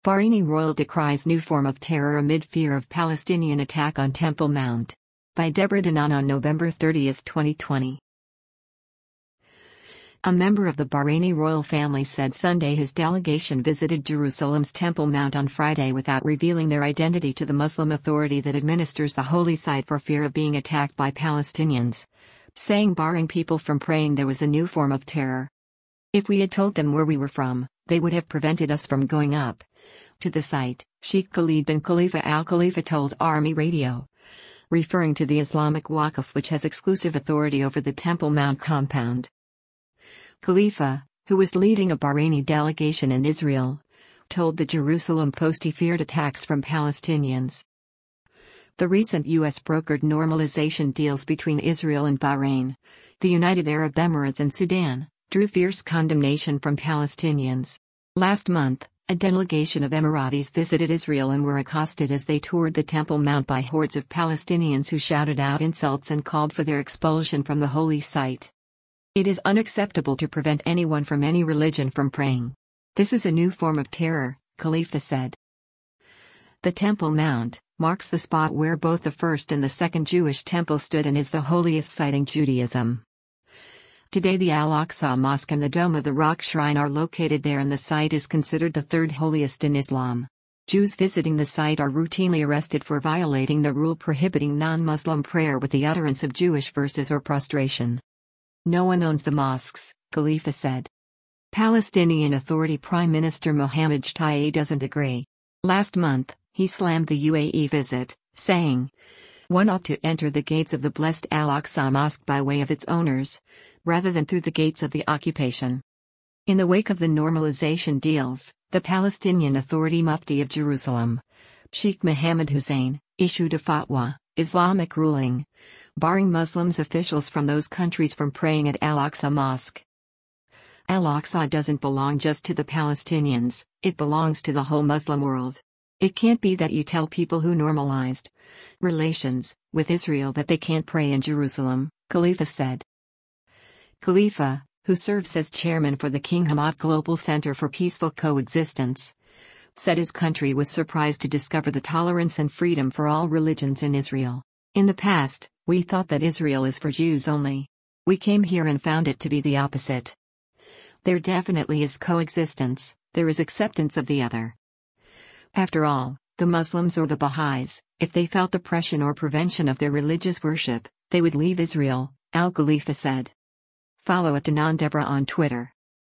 Bahraini royal decries new form of terror amid fear of Palestinian attack on Temple Mount. By Deborah Danan on November 30, 2020. A member of the Bahraini royal family said Sunday his delegation visited Jerusalem's Temple Mount on Friday without revealing their identity to the Muslim authority that administers the holy site for fear of being attacked by Palestinians, saying barring people from praying there was a new form of terror. If we had told them where we were from, they would have prevented us from going up to the site, Sheikh Khalid bin Khalifa Al Khalifa told Army Radio, referring to the Islamic Waqf which has exclusive authority over the Temple Mount compound. Khalifa, who was leading a Bahraini delegation in Israel, told the Jerusalem Post he feared attacks from Palestinians. The recent U.S.-brokered normalization deals between Israel and Bahrain, the United Arab Emirates and Sudan, drew fierce condemnation from Palestinians. Last month, a delegation of Emiratis visited Israel and were accosted as they toured the Temple Mount by hordes of Palestinians who shouted out insults and called for their expulsion from the holy site. It is unacceptable to prevent anyone from any religion from praying. This is a new form of terror, Khalifa said. The Temple Mount marks the spot where both the first and the second Jewish temple stood and is the holiest site in Judaism. Today the Al-Aqsa Mosque and the Dome of the Rock Shrine are located there and the site is considered the third holiest in Islam. Jews visiting the site are routinely arrested for violating the rule prohibiting non-Muslim prayer with the utterance of Jewish verses or prostration. No one owns the mosques, Khalifa said. Palestinian Authority Prime Minister Mohammed Shtayyeh doesn't agree. Last month, he slammed the UAE visit, saying, "One ought to enter the gates of the blessed Al-Aqsa Mosque by way of its owners, rather than through the gates of the occupation." In the wake of the normalization deals, the Palestinian Authority Mufti of Jerusalem, Sheikh Mohammed Hussein, issued a fatwa, Islamic ruling, barring Muslims officials from those countries from praying at Al-Aqsa Mosque. Al-Aqsa doesn't belong just to the Palestinians, it belongs to the whole Muslim world. It can't be that you tell people who normalized relations with Israel that they can't pray in Jerusalem, Khalifa said. Khalifa, who serves as chairman for the King Hamad Global Center for Peaceful Coexistence, said his country was surprised to discover the tolerance and freedom for all religions in Israel. In the past, we thought that Israel is for Jews only. We came here and found it to be the opposite. There definitely is coexistence, there is acceptance of the other. After all, the Muslims or the Baha'is, if they felt oppression or prevention of their religious worship, they would leave Israel, Al Khalifa said. Follow @DananDeborah on Twitter.